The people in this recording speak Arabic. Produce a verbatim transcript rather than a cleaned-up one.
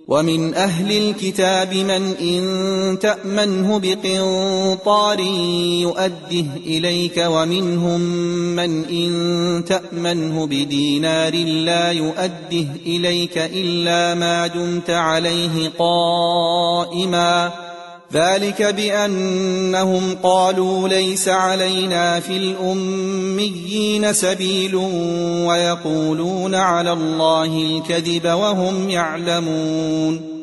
ومن أهل الكتاب من إن تأمنه بقنطار يؤده إليك ومنهم من إن تأمنه بدينار لا يؤده إليك إلا ما دمت عليه قائما ذلك بأنهم قالوا ليس علينا في الأميين سبيل ويقولون على الله الكذب وهم يعلمون